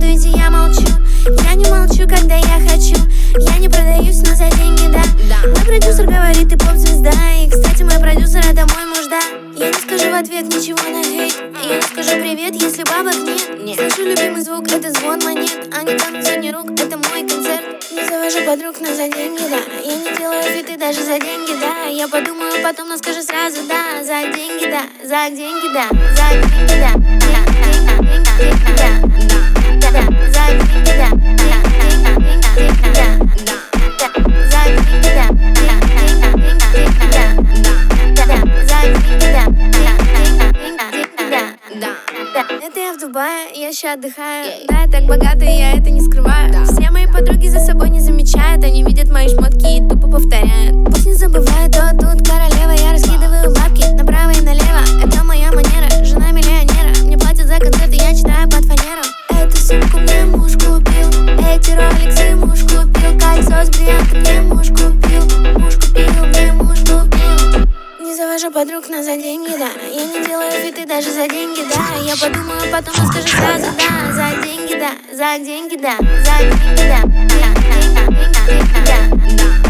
радуете, я молчу. Я не молчу, когда я хочу. Я не продаюсь, но за деньги, да. Мой продюсер говорит, ты поп-звезда. И, кстати, мой продюсер — это мой муж, да. Я не скажу в ответ ничего на хейт. Я не скажу привет, если бабок нет. Слышу любимый звук — это звон монет. Они танут за не рук, это мой концерт. Не завожу подруг, но за деньги, да. Я не делаю фиты даже за деньги, да. Я подумаю потом, но скажу сразу, да. За деньги, да, за деньги, да. За деньги, да. Это я в Дубае, я ща отдыхаю. Да, я так богата, и я это не скрываю. Все мои подруги за собой не замечают. Они видят мои шмотки и тупо повторяют. Пусть не забывают, то тут королева. Я раскидываю бабки направо и налево. Это моя манера, жена миллионера. Мне платят за концерты, я читаю под фанеру. Эту сумку мне муж купил, эти роликсы муж купил. Кольцо с бриллиантом мне муж купил. Муж купил, мне муж купил. Не завожу подруг, но за деньги, да. Я не делаю фиты даже за деньги, да. Я подумаю потом, но скажу сразу, да. За деньги, да, за деньги, да. За деньги, да.